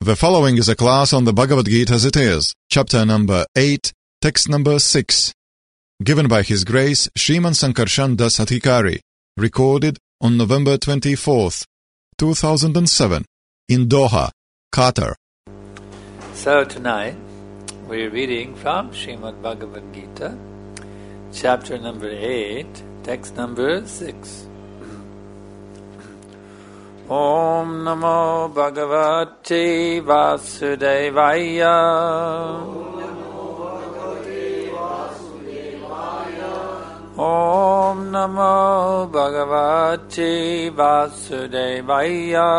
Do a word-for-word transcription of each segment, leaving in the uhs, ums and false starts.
The following is a class on the Bhagavad Gita as it is, chapter number eight, text number six, given by His Grace Shriman Sankarshan Das Adhikari, recorded on November twenty-fourth, two thousand seven, in Doha, Qatar. So tonight, we're reading from Srimad Bhagavad Gita, chapter number eight, text number six. Om Namo Bhagavate Vasudevaya. Om Namo Bhagavate Vasudevaya.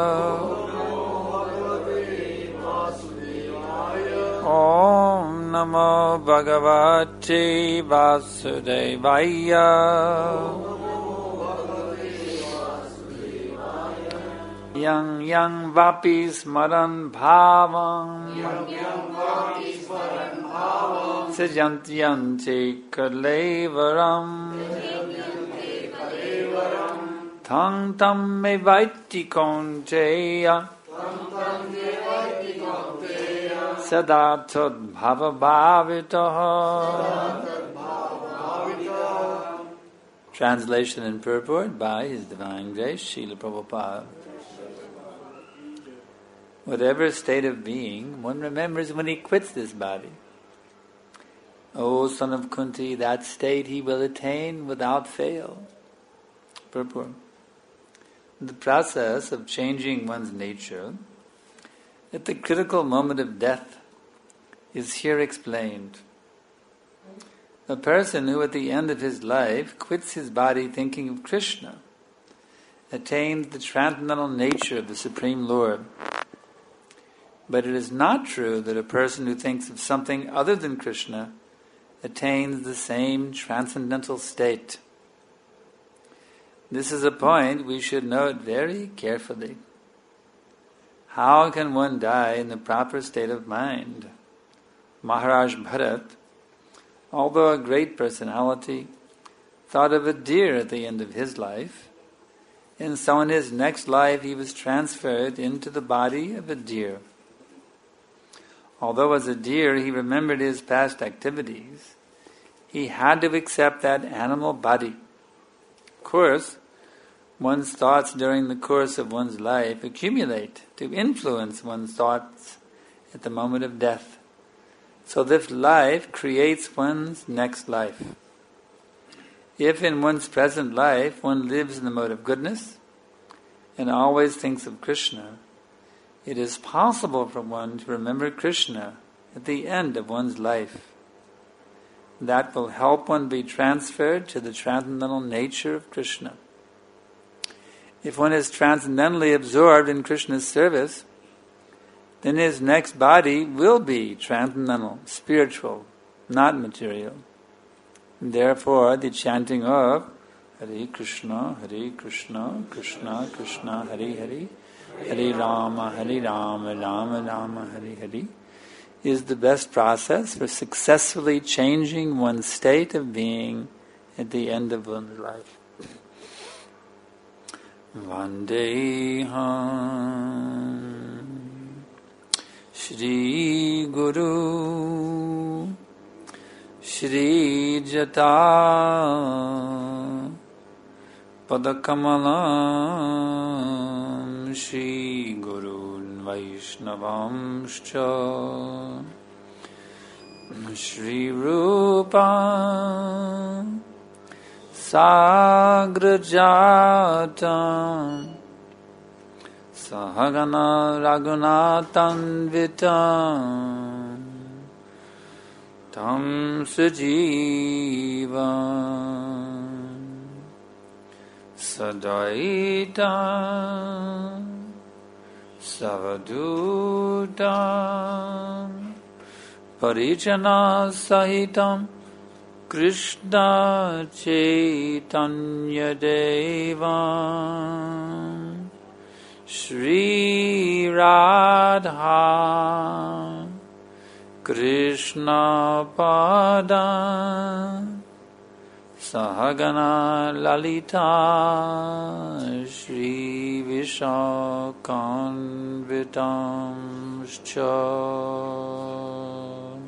Om Namo Bhagavate Vasudevaya. Yang yang vapi smaran bhavam Sijantyante kalevaram Thang tam me vaiti konteya Sadatod bhava bhavitaha. Translation and purport by His Divine Grace Srila Prabhupada. Whatever state of being, one remembers when he quits this body. O son of Kunti, that state he will attain without fail. Purport. The process of changing one's nature at the critical moment of death is here explained. A person who at the end of his life quits his body thinking of Krishna attains the transcendental nature of the Supreme Lord. But it is not true that a person who thinks of something other than Krishna attains the same transcendental state. This is a point we should note very carefully. How can one die in the proper state of mind? Maharaj Bharat, although a great personality, thought of a deer at the end of his life, and so in his next life he was transferred into the body of a deer. Although as a deer he remembered his past activities, he had to accept that animal body. Of course, one's thoughts during the course of one's life accumulate to influence one's thoughts at the moment of death. So this life creates one's next life. If in one's present life one lives in the mode of goodness and always thinks of Krishna, it is possible for one to remember Krishna at the end of one's life. That will help one be transferred to the transcendental nature of Krishna. If one is transcendentally absorbed in Krishna's service, then his next body will be transcendental, spiritual, not material. And therefore, the chanting of Hare Krishna, Hare Krishna, Krishna Krishna, Hare Hare, Hare Rama, Hare Rama, Rama Rama, Hare Hare, is the best process for successfully changing one's state of being at the end of one's life. Vandeham Shri Guru Shri Jata Padakamalam Shri Guru Vaishnavamscha Shri Rupa Sagrajatam Sahagana Raghunathan Vitam Tam Sajivam Sadaita Savaduta Parijana Sahitam Krishna Chaitanya Devam Shri Radha Krishna Pada Sahagana Lalita Shri Vishakanvitamscha.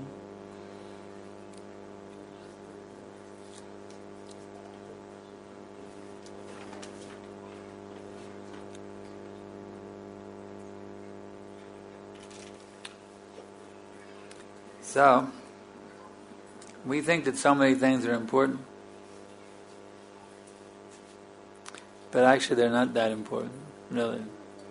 So, we think that so many things are important, but actually they're not that important, really.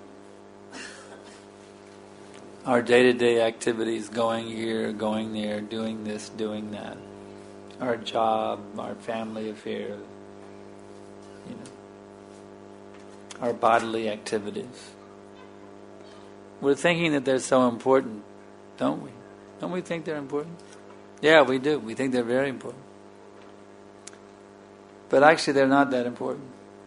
Our day-to-day activities, going here, going there, doing this, doing that, our job, our family affairs, you know, our bodily activities. We're thinking that they're so important, don't we? Don't we think they're important? Yeah, we do. We think they're very important. But actually they're not that important.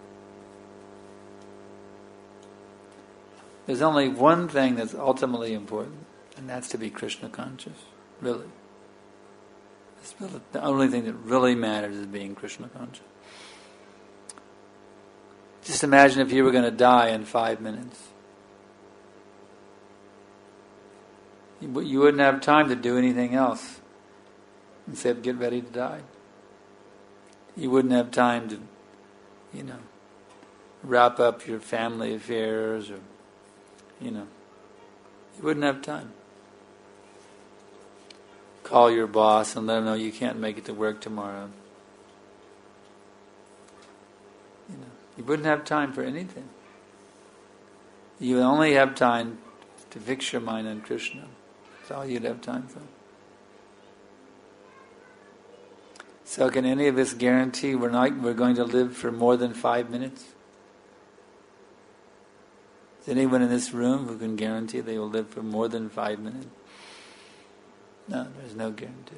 There's only one thing that's ultimately important, and that's to be Krishna conscious, really. It's really the only thing that really matters is being Krishna conscious. Just imagine if you were going to die in five minutes. You wouldn't have time to do anything else except get ready to die. You wouldn't have time to, you know, wrap up your family affairs or, you know, you wouldn't have time. Call your boss and let him know you can't make it to work tomorrow. You know, you wouldn't have time for anything. You would only have time to fix your mind on Krishna. That's all you'd have time for. So can any of us guarantee we're not we're going to live for more than five minutes? Is anyone in this room who can guarantee they will live for more than five minutes? No, there's no guarantee.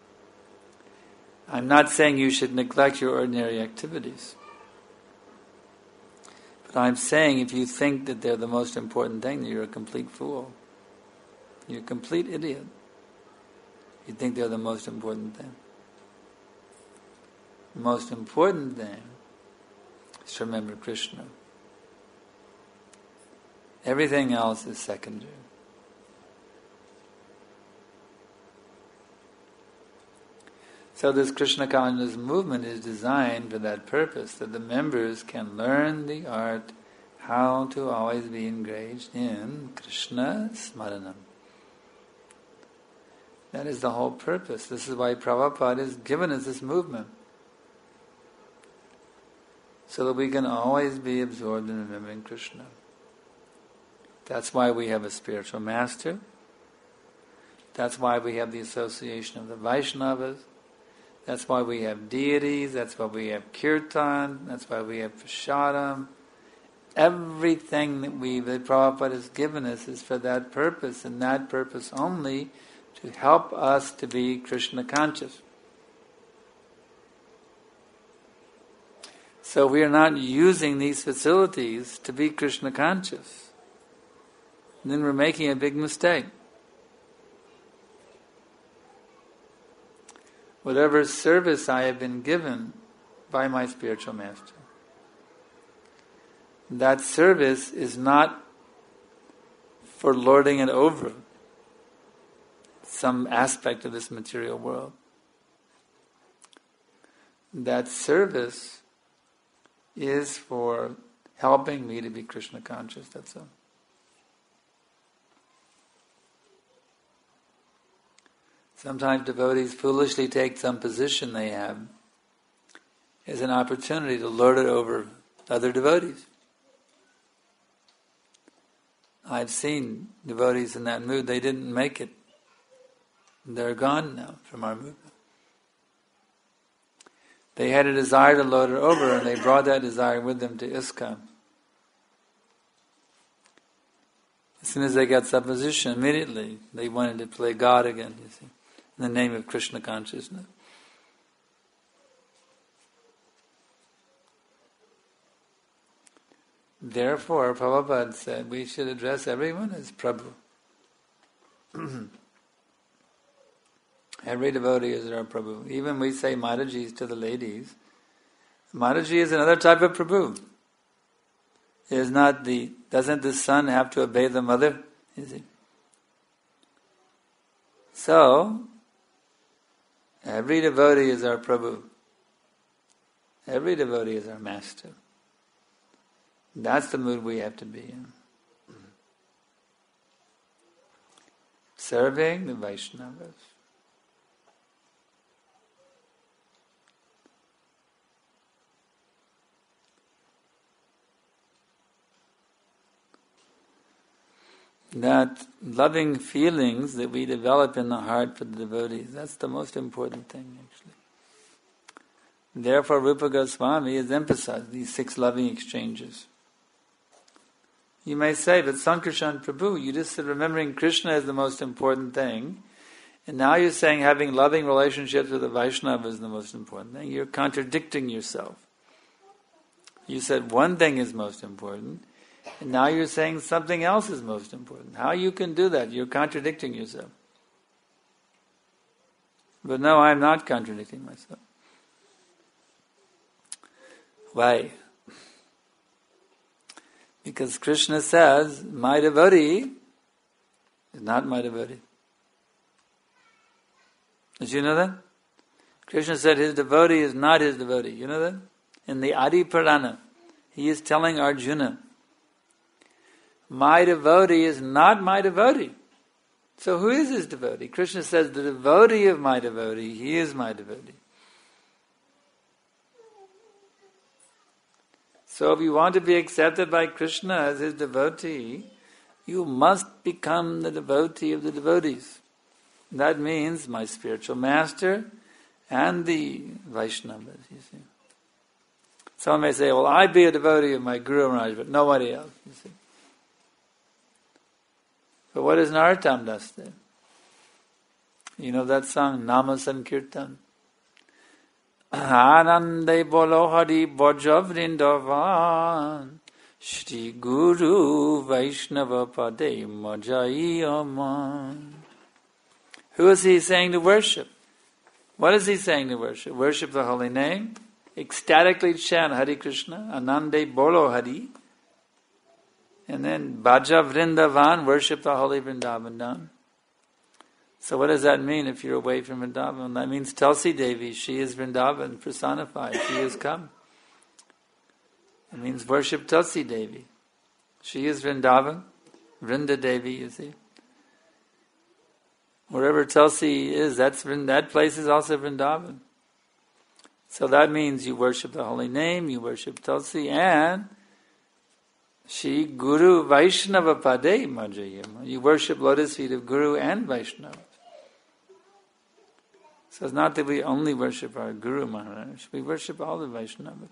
I'm not saying you should neglect your ordinary activities. But I'm saying if you think that they're the most important thing, you're a complete fool. You're a complete idiot. You think they're the most important thing. The most important thing is to remember Krishna. Everything else is secondary. So this Krishna consciousness movement is designed for that purpose, that the members can learn the art how to always be engaged in Krishna Smaranam. That is the whole purpose. This is why Prabhupada has given us this movement. So that we can always be absorbed in remembering Krishna. That's why we have a spiritual master. That's why we have the association of the Vaishnavas. That's why we have deities. That's why we have kirtan. That's why we have prasadam. Everything that we, that Prabhupada has given us is for that purpose, and that purpose only, to help us to be Krishna conscious. So we are not using these facilities to be Krishna conscious. And then we're making a big mistake. Whatever service I have been given by my spiritual master, that service is not for lording it over some aspect of this material world. That service is for helping me to be Krishna conscious, that's all. Sometimes devotees foolishly take some position they have as an opportunity to lord it over other devotees. I've seen devotees in that mood. They didn't make it. They're gone now from our movement. They had a desire to lord it over, and they brought that desire with them to ISKCON. As soon as they got some position, immediately they wanted to play God again, you see, in the name of Krishna consciousness. Therefore, Prabhupada said we should address everyone as Prabhu. Every devotee is our Prabhu. Even we say Mataji's to the ladies, Mataji is another type of Prabhu. It is not the, doesn't the son have to obey the mother? Is it? So, every devotee is our Prabhu. Every devotee is our master. That's the mood we have to be in. Serving the Vaishnavas. That loving feelings that we develop in the heart for the devotees, that's the most important thing actually. Therefore Rupa Goswami has emphasized these six loving exchanges. You may say, but Sankarshan Prabhu, you just said remembering Krishna is the most important thing, and now you're saying having loving relationships with the Vaishnava is the most important thing. You're contradicting yourself. You said one thing is most important, and now you're saying something else is most important. How you can do that? You're contradicting yourself. But no, I'm not contradicting myself. Why? Because Krishna says, my devotee is not my devotee. Did you know that? Krishna said his devotee is not his devotee. You know that? In the Adi Purana, he is telling Arjuna, my devotee is not my devotee. So who is his devotee? Krishna says, the devotee of my devotee, he is my devotee. So if you want to be accepted by Krishna as his devotee, you must become the devotee of the devotees. That means my spiritual master and the Vaishnavas, you see. Someone may say, well, I be a devotee of my Guru Maharaj, but nobody else, you see. But what does Narottam Das say? You know that song, Nama Sankirtan? Anande bolo hari bhaja vrindavan Shri Guru Vaishnava pade majai aman. Who is he saying to worship? What is he saying to worship? Worship the holy name, ecstatically chant Hare Krishna, Anande bolo hari, and then Bhaja Vrindavan, worship the holy Vrindavan Dham. So what does that mean if you're away from Vrindavan? That means Tulsi Devi, she is Vrindavan personified, she has come. It means worship Tulsi Devi. She is Vrindavan, Vrinda Devi, you see. Wherever Tulsi is, that's that place is also Vrindavan. So that means you worship the holy name, you worship Tulsi, and Shri Guru Vaishnava Pade Majayama. You worship lotus feet of Guru and Vaishnava. So it's not that we only worship our Guru Maharaj, we worship all the Vaishnavas.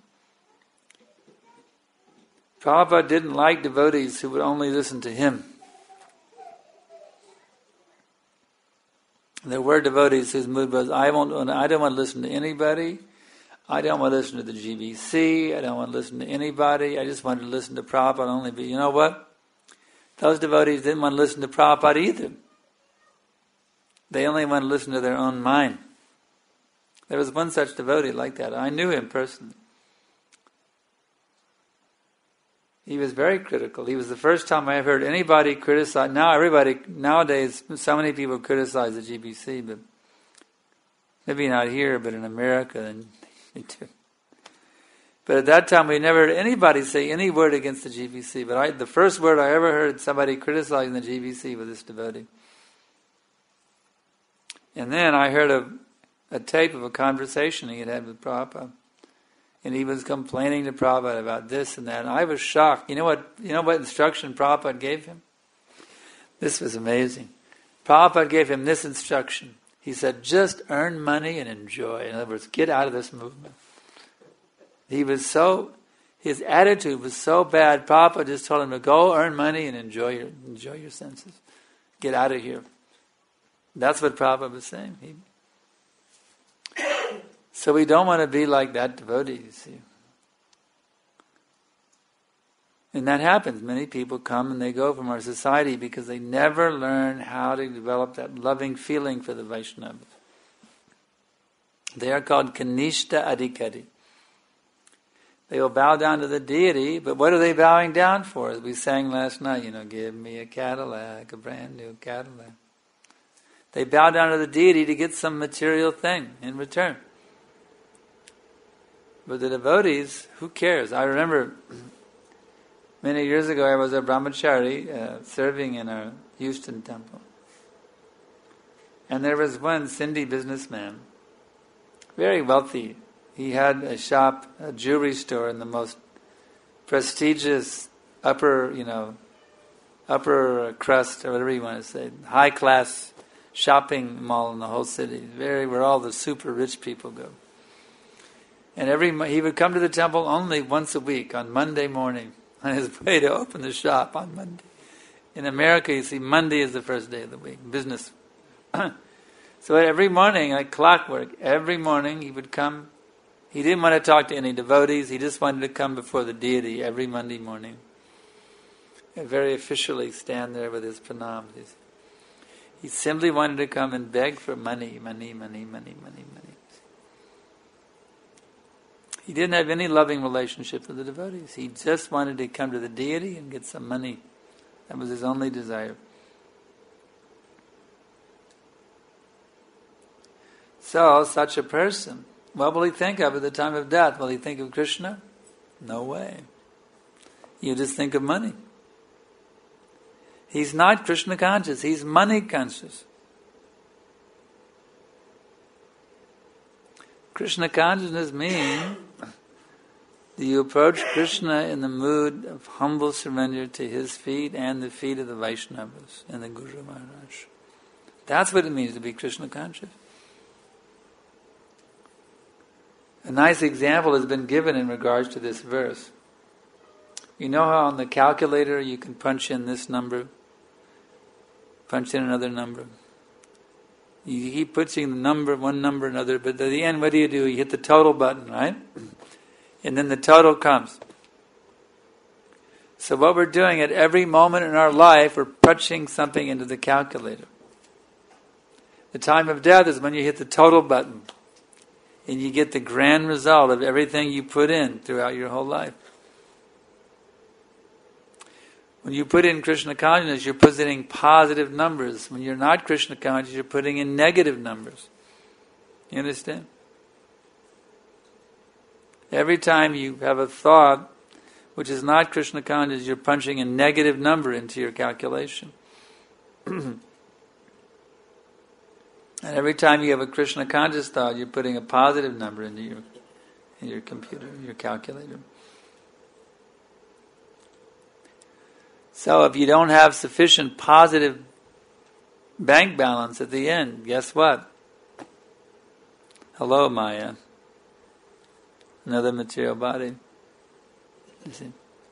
Prabhupada didn't like devotees who would only listen to him. There were devotees whose mood was, I won't, I don't want to listen to anybody. I don't want to listen to the G B C. I don't want to listen to anybody. I just wanted to listen to Prabhupada only. But you know what? Those devotees didn't want to listen to Prabhupada either. They only want to listen to their own mind. There was one such devotee like that. I knew him personally. He was very critical. He was the first time I ever heard anybody criticize. Now everybody, nowadays, so many people criticize the G B C, but maybe not here, but in America, and they do. But at that time, we never heard anybody say any word against the G B C. But I, the first word I ever heard somebody criticizing the G B C was this devotee. And then I heard a, a tape of a conversation he had had with Prabhupada. And he was complaining to Prabhupada about this and that. And I was shocked. You know what, you know what instruction Prabhupada gave him? This was amazing. Prabhupada gave him this instruction. He said, just earn money and enjoy. In other words, get out of this movement. He was so, his attitude was so bad, Prabhupada just told him to go earn money and enjoy your enjoy your senses. Get out of here. That's what Prabhupada was saying. He, so we don't want to be like that devotee, you see. And that happens. Many people come and they go from our society because they never learn how to develop that loving feeling for the Vaishnavas. They are called Kanishta Adhikari. They will bow down to the deity, but what are they bowing down for? As we sang last night, you know, give me a Cadillac, a brand new Cadillac. They bow down to the deity to get some material thing in return. But the devotees, who cares? I remember many years ago I was a brahmachari uh, serving in our Houston temple. And there was one Sindhi businessman, very wealthy. He had a shop, a jewelry store in the most prestigious upper, you know, upper crust, or whatever you want to say, high class shopping mall in the whole city, very where all the super rich people go. And every he would come to the temple only once a week on Monday morning on his way to open the shop on Monday. In America, you see, Monday is the first day of the week, business. So every morning, like clockwork, every morning he would come. He didn't want to talk to any devotees. He just wanted to come before the deity every Monday morning. And very officially stand there with his pranams. He simply wanted to come and beg for money, money, money, money, money, money. He didn't have any loving relationship with the devotees. He just wanted to come to the deity and get some money. That was his only desire. So, such a person, what will he think of at the time of death? Will he think of Krishna? No way. You just think of money. He's not Krishna conscious, he's money conscious. Krishna consciousness means that you approach Krishna in the mood of humble surrender to his feet and the feet of the Vaishnavas and the Guru Maharaj. That's what it means to be Krishna conscious. A nice example has been given in regards to this verse. You know how on the calculator you can punch in this number, punch in another number. You keep punching the number, one number, another, but at the end, what do you do? You hit the total button, right? And then the total comes. So what we're doing at every moment in our life, we're punching something into the calculator. The time of death is when you hit the total button. And you get the grand result of everything you put in throughout your whole life. When you put in Krishna consciousness, you're putting in positive numbers. When you're not Krishna conscious, you're putting in negative numbers. You understand? Every time you have a thought which is not Krishna conscious, you're punching a negative number into your calculation. And every time you have a Krishna conscious thought, you're putting a positive number into your in your computer, your calculator. So if you don't have sufficient positive bank balance at the end, guess what? Hello, Maya. Another material body. You see?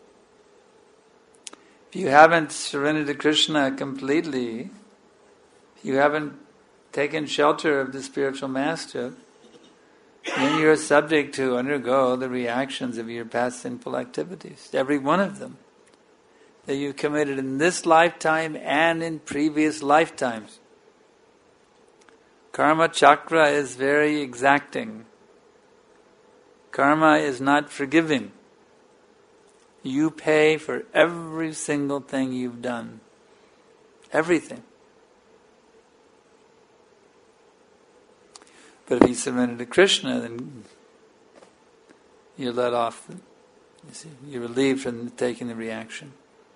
If you haven't surrendered to Krishna completely, if you haven't taken shelter of the spiritual master, then you're subject to undergo the reactions of your past sinful activities, every one of them, that you've committed in this lifetime and in previous lifetimes. Karma chakra is very exacting. Karma is not forgiving. You pay for every single thing you've done. Everything. But if you surrender to Krishna, then you're let off. You see, you're relieved from taking the reaction.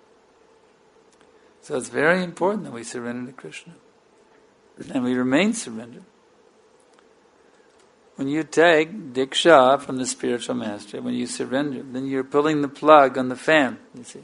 So it's very important that we surrender to Krishna. And we remain surrendered. When you take diksha from the spiritual master, when you surrender, then you're pulling the plug on the fan, you see.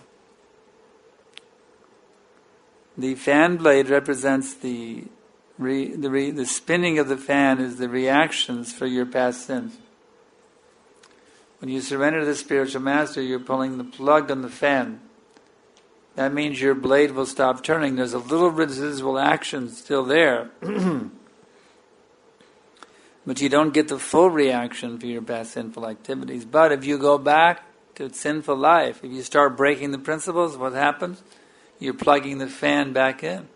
The fan blade represents the Re, the, re, the spinning of the fan is the reactions for your past sins. When you surrender to the spiritual master, you're pulling the plug on the fan. That means your blade will stop turning. There's a little residual action still there. But you don't get the full reaction for your past sinful activities. But if you go back to sinful life, if you start breaking the principles, what happens? You're plugging the fan back in.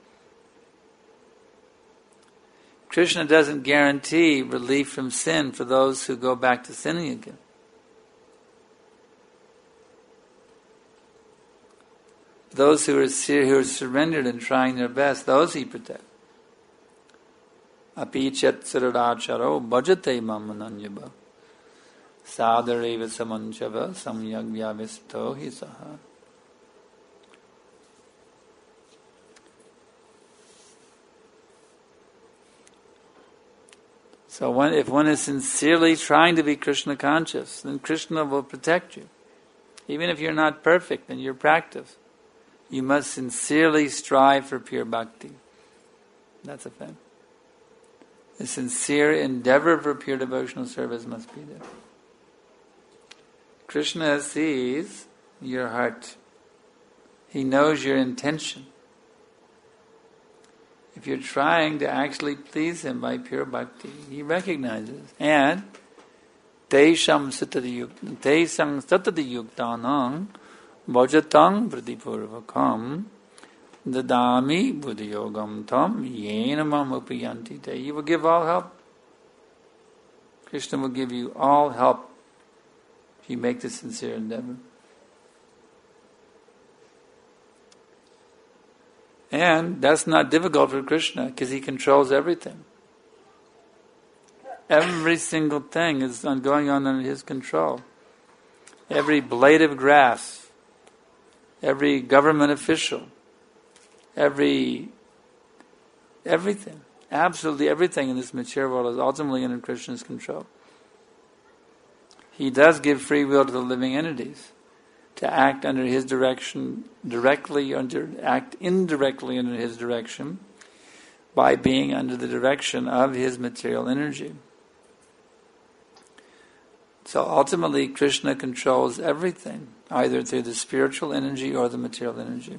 Krishna doesn't guarantee relief from sin for those who go back to sinning again. Those who are who are surrendered and trying their best, those he protects. Apichat saradacharo bhajate mamananyaba sadareva samanchava samyag vyavisto hi saha. So one, if one is sincerely trying to be Krishna conscious, then Krishna will protect you. Even if you're not perfect in your practice, you must sincerely strive for pure bhakti. That's a fact. A sincere endeavor for pure devotional service must be there. Krishna sees your heart. He knows your intention. If you're trying to actually please Him by pure bhakti, He recognizes. And Teisham satati yuktanang bhajatang pradipurvakam dadami buddhayogam tam yenamam upayanti te. You will give all help. Krishna will give you all help if you make the sincere endeavor. And that's not difficult for Krishna because He controls everything. Every single thing is going on under His control. Every blade of grass, every government official, every everything, absolutely everything in this material world is ultimately under Krishna's control. He does give free will to the living entities to act under His direction, directly under, act indirectly under His direction, by being under the direction of His material energy. So ultimately, Krishna controls everything, either through the spiritual energy or the material energy.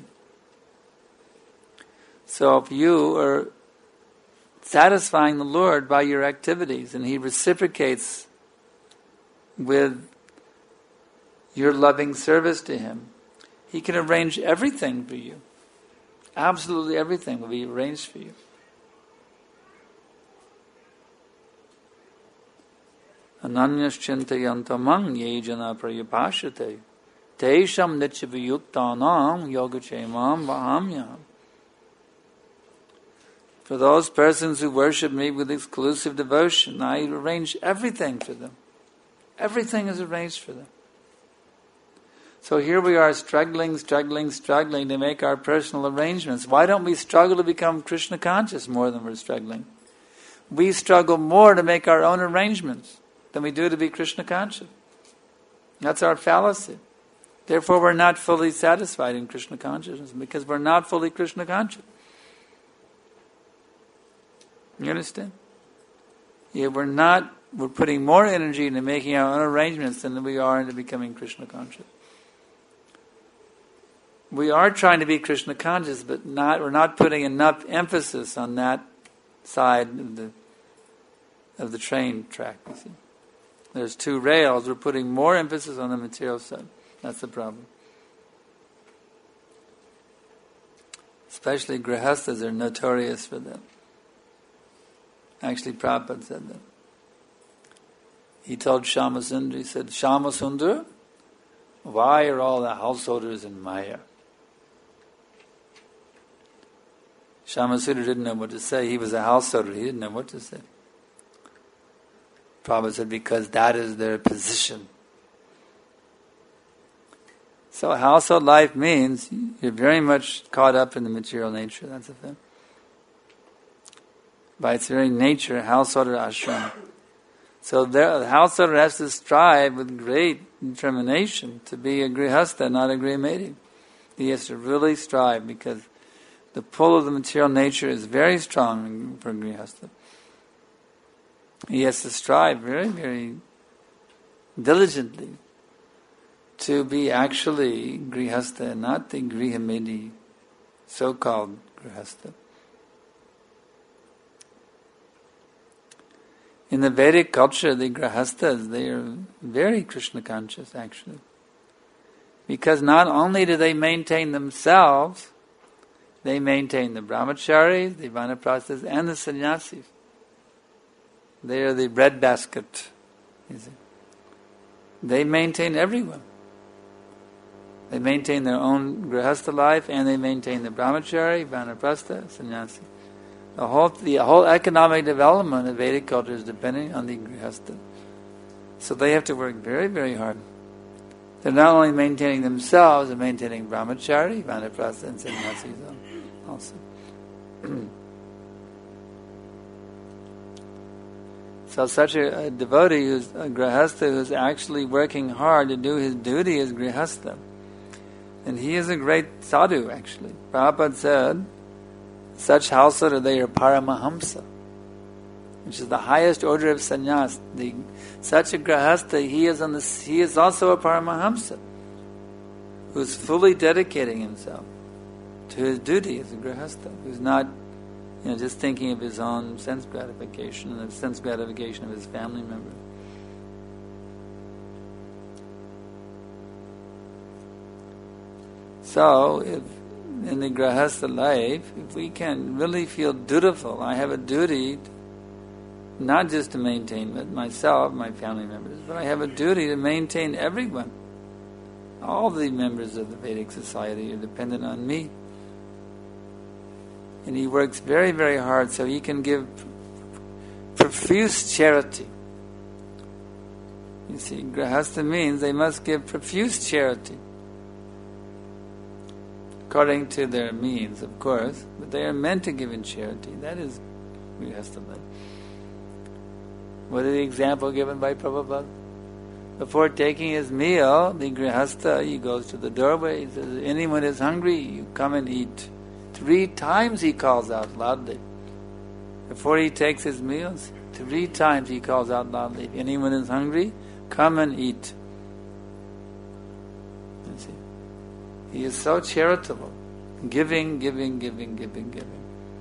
So if you are satisfying the Lord by your activities, and He reciprocates with your loving service to Him, He can arrange everything for you. Absolutely everything will be arranged for you. Ananyas chintayantamang yejana prayapashate teisham nityavayuktanam yogachemam vahamyam. For those persons who worship me with exclusive devotion, I arrange everything for them. Everything is arranged for them. So here we are struggling, struggling, struggling to make our personal arrangements. Why don't we struggle to become Krishna conscious more than we're struggling? We struggle more to make our own arrangements than we do to be Krishna conscious. That's our fallacy. Therefore we're not fully satisfied in Krishna consciousness because we're not fully Krishna conscious. You understand? Yeah, we're not, we're putting more energy into making our own arrangements than we are into becoming Krishna conscious. We are trying to be Krishna conscious, but not we're not putting enough emphasis on that side of the of the train track, you see. There's two rails, we're putting more emphasis on the material side. That's the problem. Especially grihasthas are notorious for that. Actually, Prabhupada said that. He told Shyamasundar, he said, Shyamasundar, why are all the householders in Maya? Shyamasundar didn't know what to say. He was a householder. He didn't know what to say. Prabhupada said, because that is their position. So household life means you're very much caught up in the material nature. That's the thing. By its very nature, householder ashram. So there, the householder has to strive with great determination to be a grihastha, not a grihamedi. He has to really strive because the pull of the material nature is very strong for grihastha. He has to strive very, very diligently to be actually grihastha, not the grihamedi, so-called grihastha. In the Vedic culture, the grihasthas, they are very Krishna conscious actually. Because not only do they maintain themselves, they maintain the brahmacharis, the vanaprasthas, and the sannyasis. They are the breadbasket. You see. They maintain everyone. They maintain their own grihastha life and they maintain the brahmachari, vanaprastha, sannyasi. The whole, the whole economic development of Vedic culture is depending on the grihastha. So they have to work very, very hard. They're not only maintaining themselves, they're maintaining brahmachari, vanaprastha, and sannyasis also. So such a, a devotee, who's a grihastha, who's actually working hard to do his duty as grihastha, and he is a great sadhu, actually. Prabhupada said, such householder, they are paramahamsa, which is the highest order of sannyas. The, such a grihastha, he is on the, he is also a paramahamsa, who's fully dedicating himself to his duty as a grihastha, who's not, you know, just thinking of his own sense gratification and the sense gratification of his family members. So, if in the grihastha life, if we can really feel dutiful, I have a duty to, not just to maintain myself, my family members, but I have a duty to maintain everyone. All the members of the Vedic society are dependent on me. And he works very, very hard so he can give profuse charity. You see, grihastha means they must give profuse charity. According to their means, of course, but they are meant to give in charity. That is grihastha life. What is the example given by Prabhupada? Before taking his meal, the grihastha, he goes to the doorway, he says, anyone is hungry, you come and eat. Three times he calls out loudly. Before he takes his meals, three times he calls out loudly, if anyone is hungry, come and eat. You see? He is so charitable. Giving, giving, giving, giving, giving.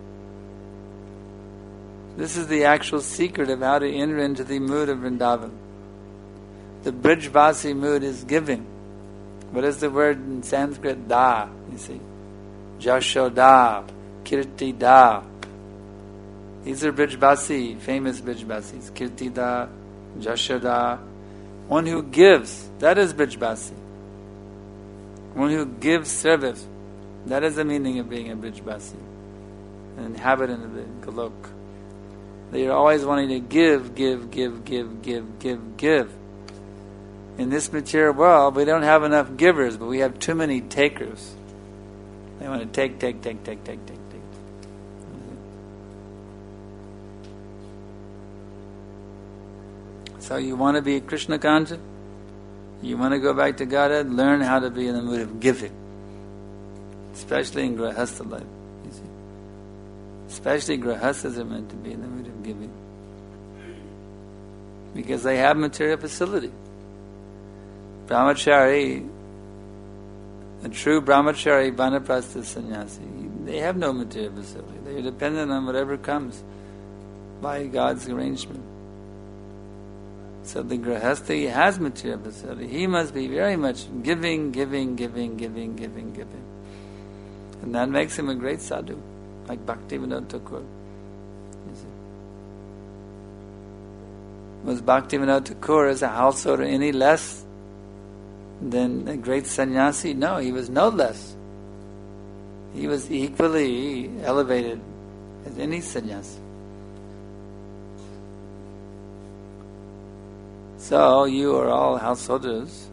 This is the actual secret of how to enter into the mood of Vrindavan. The Brijvasi mood is giving. What is the word in Sanskrit? Da, you see. Jashoda, Kirti Da. These are Brijvasi, famous Brijvasis. Kirti Da, Jashoda. One who gives, that is Brijvasi. One who gives service, that is the meaning of being a Brijvasi, an inhabitant of the Golok. They are always wanting to give, give, give, give, give, give, give. In this material world, we don't have enough givers, but we have too many takers. They want to take, take, take, take, take, take, take. So you want to be Krishna conscious? You want to go back to Godhead? Learn how to be in the mood of giving. Especially in grihastha life. You see? Especially grihasthas are meant to be in the mood of giving. Because they have material facility. Brahmachari, a true brahmachari, vanaprastha sannyasi, they have no material facility. They are dependent on whatever comes by God's arrangement. So the grihastha has material facility. He must be very much giving, giving, giving, giving, giving, giving. And that makes him a great sadhu, like Bhaktivinoda Thakur. Was Bhaktivinoda Thakur as a householder any less than a great sannyasi? No, he was no less. He was equally elevated as any sannyasi. So, you are all householders.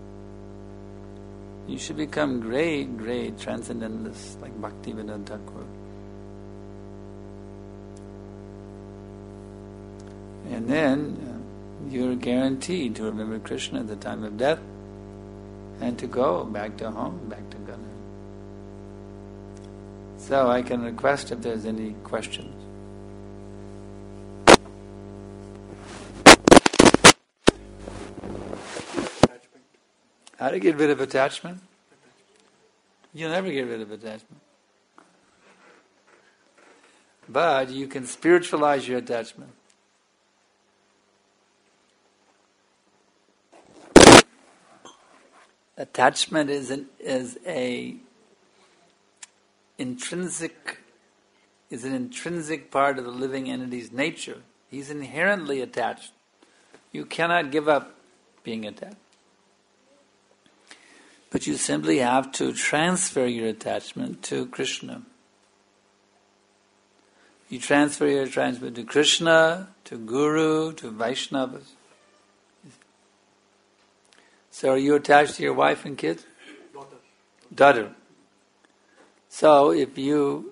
You should become great, great transcendentalists like Bhaktivinoda Thakur. And then uh, you're guaranteed to remember Krishna at the time of death and to go back to home, back to Godhead. So I can request if there's any questions. How to get rid of attachment? You'll never get rid of attachment. But you can spiritualize your attachment. Attachment is an is a intrinsic is an intrinsic part of the living entity's nature. He's inherently attached. You cannot give up being attached. But you simply have to transfer your attachment to Krishna. You transfer your attachment to Krishna, to Guru, to Vaishnavas. So are you attached to your wife and kids? Daughter. Daughter. So if you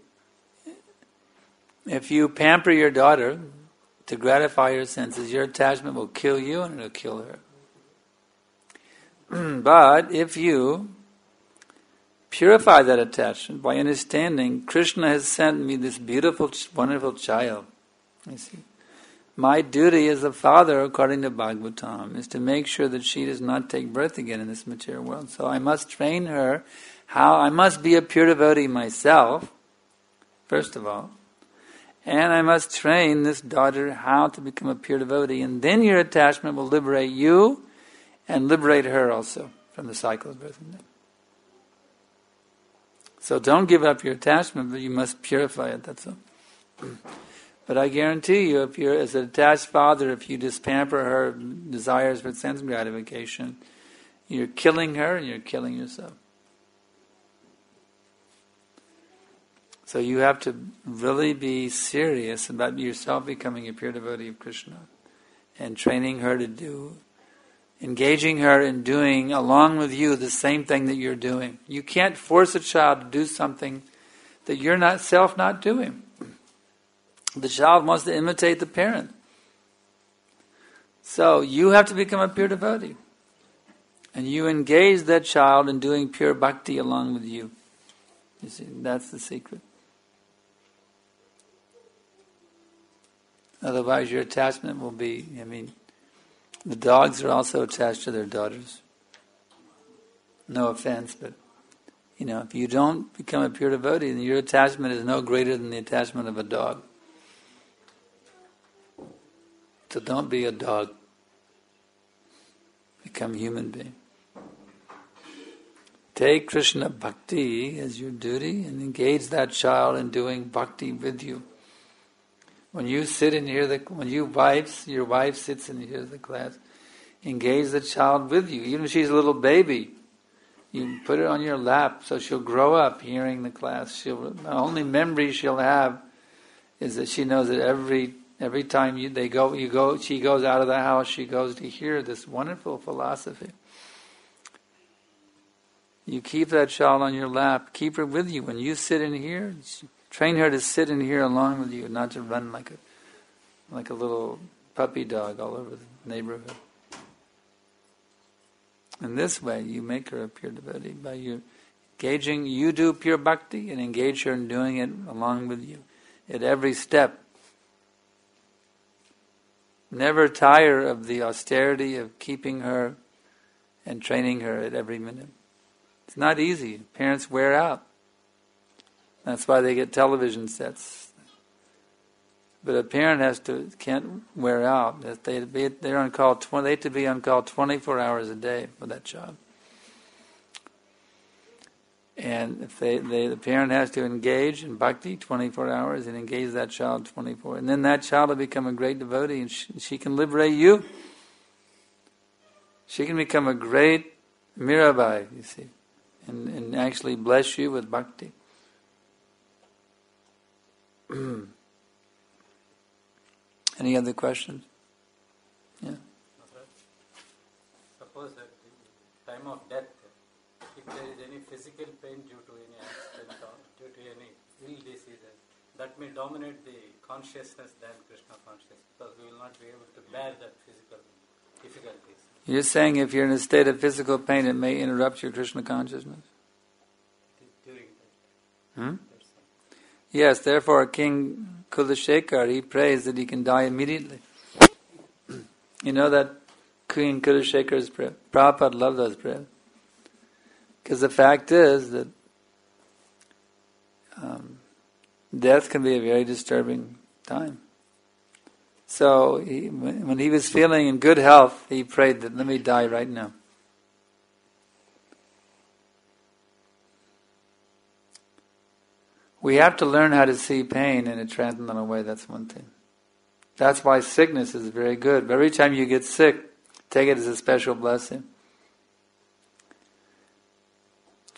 if you pamper your daughter to gratify your senses, your attachment will kill you and it'll kill her. But if you purify that attachment by understanding, Krishna has sent me this beautiful, wonderful child. You see, my duty as a father, according to Bhagavatam, is to make sure that she does not take birth again in this material world. So I must train her how, I must be a pure devotee myself, first of all, and I must train this daughter how to become a pure devotee, and then your attachment will liberate you and liberate her also from the cycle of birth and death. So don't give up your attachment, but you must purify it, that's all. But I guarantee you, if you're as an attached father, if you just pamper her desires for sense gratification, you're killing her and you're killing yourself. So you have to really be serious about yourself becoming a pure devotee of Krishna and training her to do, engaging her in doing along with you the same thing that you're doing. You can't force a child to do something that you're not self not doing. The child wants to imitate the parent. So you have to become a pure devotee. And you engage that child in doing pure bhakti along with you. You see, that's the secret. Otherwise your attachment will be, I mean, the dogs are also attached to their daughters. No offense, but, you know, if you don't become a pure devotee, then your attachment is no greater than the attachment of a dog. So don't be a dog. Become a human being. Take Krishna bhakti as your duty and engage that child in doing bhakti with you. When you sit and hear the, when you wives, your wife sits and hears the class, engage the child with you. Even if she's a little baby, you put it on your lap so she'll grow up hearing the class. She'll, the only memory she'll have is that she knows that every every time you they go, you go, she goes out of the house, she goes to hear this wonderful philosophy. You keep that child on your lap, keep her with you. When you sit in here, train her to sit in here along with you, not to run like a like a little puppy dog all over the neighborhood. In this way, you make her a pure devotee by you engaging. You do pure bhakti and engage her in doing it along with you at every step. Never tire of the austerity of keeping her and training her at every minute. It's not easy. Parents wear out. That's why they get television sets. But a parent has to can't wear out. They they're on call. They have to be on call twenty-four hours a day for that child. And if they, they the parent has to engage in bhakti twenty-four hours and engage that child twenty-four, and then that child will become a great devotee, and she, she can liberate you. She can become a great Mirabai, you see, and, and actually bless you with bhakti. Any other questions? Yeah. Suppose at the time of death, if there is any physical pain due to any accident or due to any ill diseases, that may dominate the consciousness than Krishna consciousness, because we will not be able to bear that physical difficulties. You're saying if you're in a state of physical pain, it may interrupt your Krishna consciousness? During that. Hmm? Yes, therefore King Kulashekar, he prays that he can die immediately. You know that King Kulashekar's prayer? Prabhupada loved those prayers. Because the fact is that um, death can be a very disturbing time. So he, when he was feeling in good health, he prayed that, let me die right now. We have to learn how to see pain in a transcendental way, that's one thing. That's why sickness is very good. But every time you get sick, take it as a special blessing.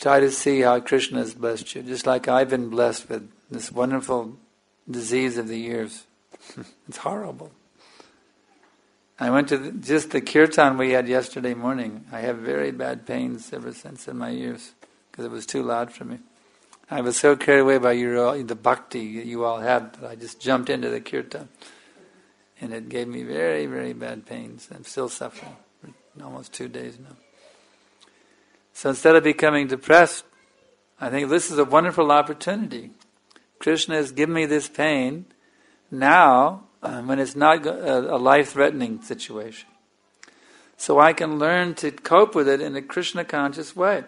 try to see how Krishna has blessed you, just like I've been blessed with this wonderful disease of the ears. It's horrible. I went to the, just the kirtan we had yesterday morning. I have very bad pains ever since in my ears because it was too loud for me. I was so carried away by your, the bhakti that you all had that I just jumped into the kirtan. And it gave me very, very bad pains. I'm still suffering for almost two days now. So instead of becoming depressed, I think this is a wonderful opportunity. Krishna has given me this pain now, when it's not a life-threatening situation. So I can learn to cope with it in a Krishna-conscious way.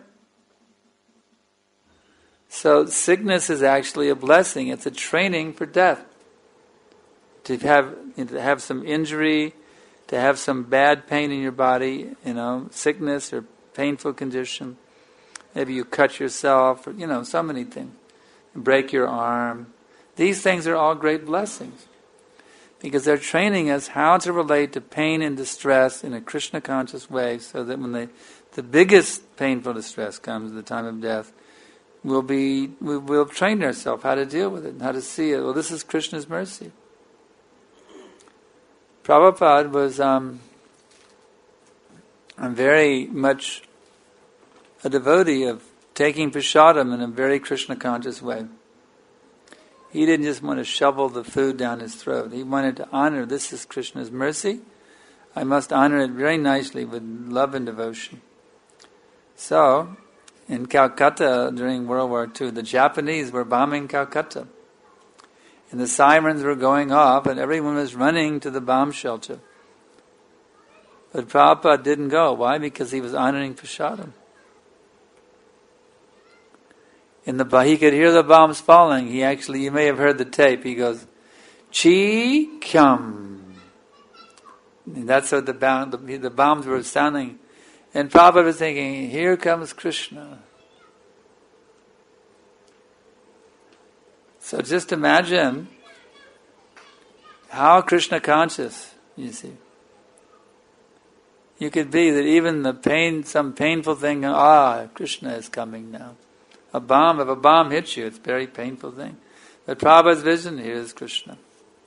So sickness is actually a blessing. It's a training for death. To have to have some injury, to have some bad pain in your body, you know, sickness or painful condition. Maybe you cut yourself, or, you know, so many things. Break your arm. These things are all great blessings. Because they're training us how to relate to pain and distress in a Krishna-conscious way, so that when the, the biggest painful distress comes at the time of death, we'll be we will train ourselves how to deal with it, and how to see it. Well, this is Krishna's mercy. Prabhupada was um, I'm very much a devotee of taking prasadam in a very Krishna-conscious way. He didn't just want to shovel the food down his throat. He wanted to honor, this is Krishna's mercy. I must honor it very nicely with love and devotion. So, in Calcutta during World War Two, the Japanese were bombing Calcutta. And the sirens were going off and everyone was running to the bomb shelter. But Prabhupada didn't go. Why? Because he was honoring prasadam. In the he could hear the bombs falling. He actually, you may have heard the tape. He goes, "Chi kyam." And that's what the bomb, the, the bombs were sounding. And Prabhupada was thinking, "Here comes Krishna." So just imagine how Krishna conscious, you see. You could be that even the pain, some painful thing, ah, Krishna is coming now. A bomb, if a bomb hits you, it's a very painful thing. But Prabhupada's vision here is Krishna.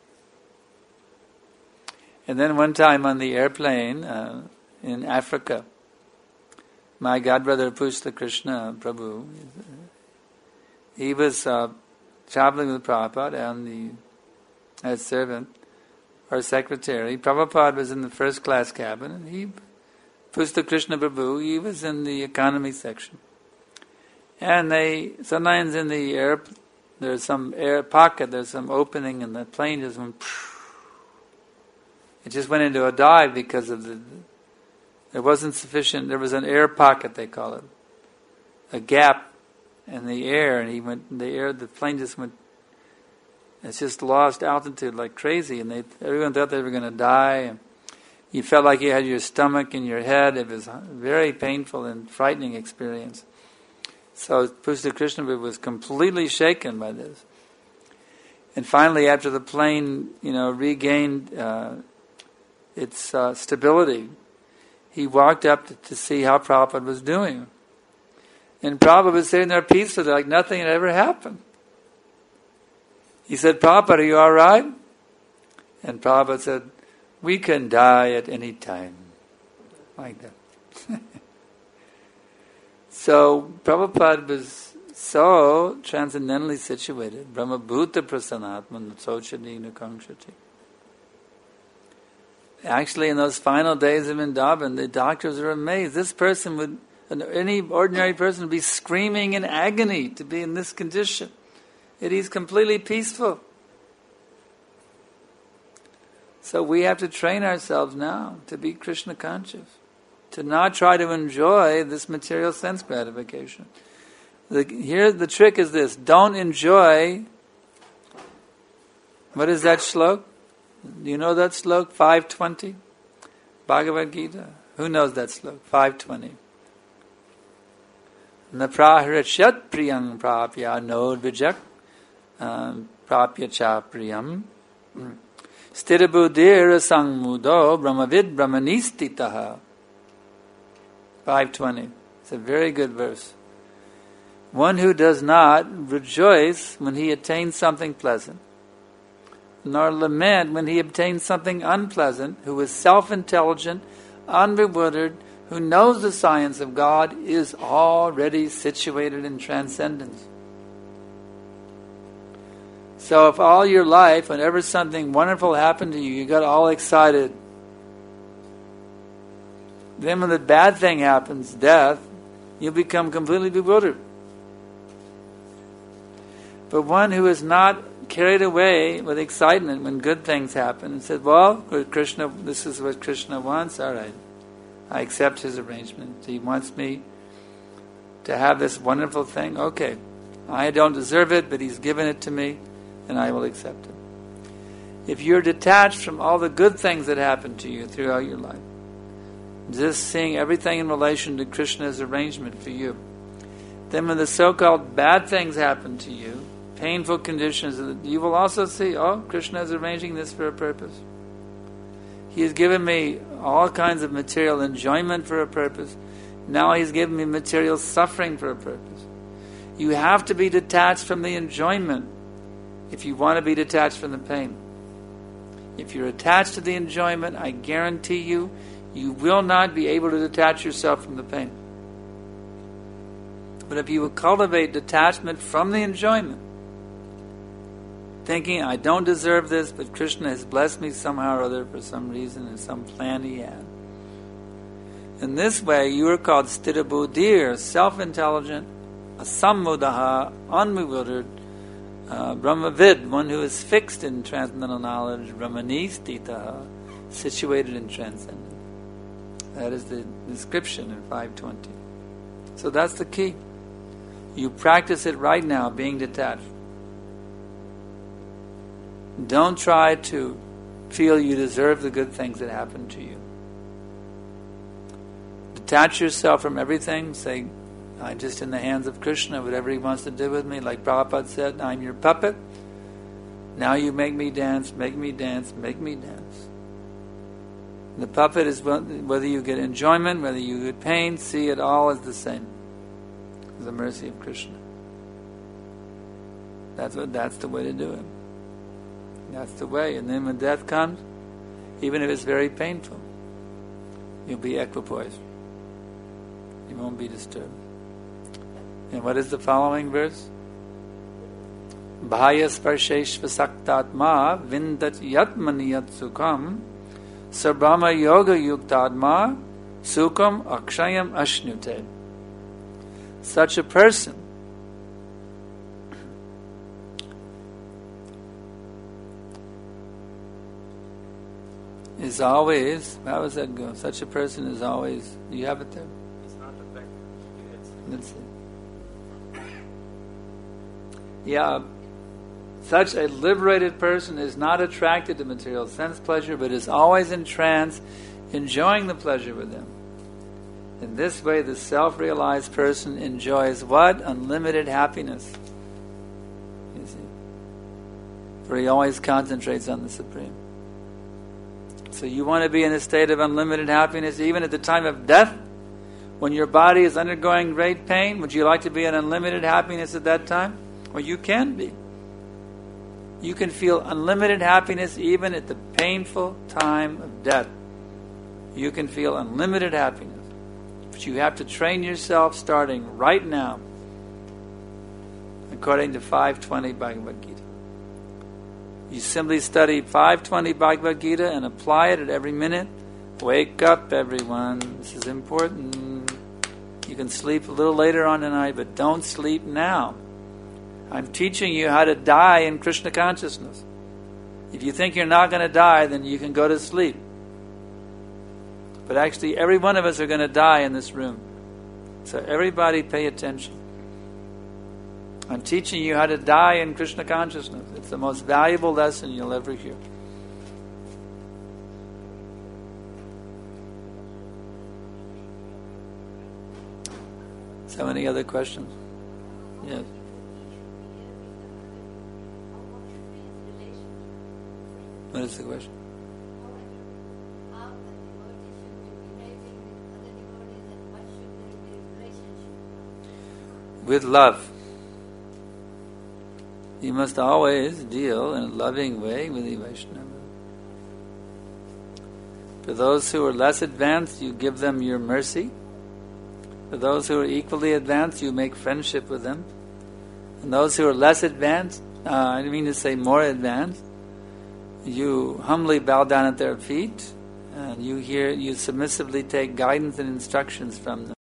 And then one time on the airplane uh, in Africa, my godbrother Pushta Krishna Prabhu, he was uh, traveling with Prabhupada and the as servant or secretary. Prabhupada was in the first class cabin, and he, Pushta Krishna Prabhu, he was in the economy section. And they, sometimes in the air, there's some air pocket, there's some opening, and the plane just went, it just went into a dive because of the, there wasn't sufficient, there was an air pocket, they call it, a gap in the air, and he went, the air, the plane just went, it's just lost altitude like crazy, and they, everyone thought they were going to die, and you felt like you had your stomach in your head. It was a very painful and frightening experience. So Pushta Krishna was completely shaken by this. And finally, after the plane, you know, regained uh, its uh, stability, he walked up to, to see how Prabhupada was doing. And Prabhupada was sitting there peacefully, like nothing had ever happened. He said, "Prabhupada, are you all right?" And Prabhupada said, "We can die at any time." Like that. So Prabhupada was so transcendently situated. Brahma Bhuta Prasanatman Sochani Nukangshati. Actually, in those final days of Vrindavan, the doctors were amazed. This person would, any ordinary person would be screaming in agony to be in this condition. Yet he's completely peaceful. So we have to train ourselves now to be Krishna conscious, to not try to enjoy this material sense gratification. The, here, the trick is this: don't enjoy. What is that shlok? Do you know that shlok? five twenty, Bhagavad Gita. Who knows that shlok? five twenty. Na prahrachyat priyam prapya nod vijak prapya cha priyam stirabuddhira sangmudo brahmavid brahmanistitaha. five twenty. It's a very good verse. one who does not rejoice when he attains something pleasant, nor lament when he obtains something unpleasant, who is self-intelligent, unbewildered, who knows the science of God, is already situated in transcendence. So if all your life, whenever something wonderful happened to you, you got all excited, then when the bad thing happens, death, you become completely bewildered. But one who is not carried away with excitement when good things happen and said, well, Krishna, this is what Krishna wants, all right, I accept his arrangement. He wants me to have this wonderful thing, okay, I don't deserve it, but he's given it to me, and I will accept it. If you're detached from all the good things that happen to you throughout your life, just seeing everything in relation to Krishna's arrangement for you, then when the so-called bad things happen to you, painful conditions, you will also see, oh, Krishna is arranging this for a purpose. He has given me all kinds of material enjoyment for a purpose. Now he's given me material suffering for a purpose. You have to be detached from the enjoyment if you want to be detached from the pain. If you're attached to the enjoyment, I guarantee you, you will not be able to detach yourself from the pain. But if you will cultivate detachment from the enjoyment, thinking, I don't deserve this, but Krishna has blessed me somehow or other for some reason and some plan he had. In this way, you are called Sthirabuddhir, self-intelligent, asammudaha, unbewildered, uh, Brahmavid, one who is fixed in transcendental knowledge, Brahmanistitaha, situated in transcendence. That is the description in five twenty. So that's the key. You practice it right now, being detached. Don't try to feel you deserve the good things that happen to you. Detach yourself from everything. Say, I'm just in the hands of Krishna, whatever he wants to do with me. Like Prabhupada said, I'm your puppet. Now you make me dance, make me dance, make me dance. The puppet is whether you get enjoyment, whether you get pain, see it all as the same. It's the mercy of Krishna. That's what. That's the way to do it. That's the way. And then when death comes, even if it's very painful, you'll be equipoised. You won't be disturbed. And what is the following verse? Bhaya sparsheshva saktatma vindat yatmaniyat sukham sabrahma yoga yuktadma sukham akshayam ashnute. Such a person is always, how does that go? Such a person is always, do you have it there? It's not affected. Let's see. Yeah, such a liberated person is not attracted to material sense pleasure, but is always in trance, enjoying the pleasure with them. In this way, the self-realized person enjoys what? Unlimited happiness. You see, for he always concentrates on the Supreme. So you want to be in a state of unlimited happiness even at the time of death? When your body is undergoing great pain, would you like to be in unlimited happiness at that time? Well, you can be. You can feel unlimited happiness even at the painful time of death. You can feel unlimited happiness. But you have to train yourself starting right now, according to five twenty Bhagavad Gita. You simply study five twenty Bhagavad Gita and apply it at every minute. Wake up, everyone. This is important. You can sleep a little later on tonight, but don't sleep now. I'm teaching you how to die in Krishna consciousness. If you think you're not going to die, then you can go to sleep. But actually, every one of us are going to die in this room. So everybody pay attention. I'm teaching you how to die in Krishna consciousness. It's the most valuable lesson you'll ever hear. So many other questions? Yes. What is the question? with love. You must always deal in a loving way with the Vaishnava. For those who are less advanced, you give them your mercy. For those who are equally advanced, you make friendship with them. And those who are less advanced, uh, I mean to say more advanced, you humbly bow down at their feet, and you hear, you submissively take guidance and instructions from them.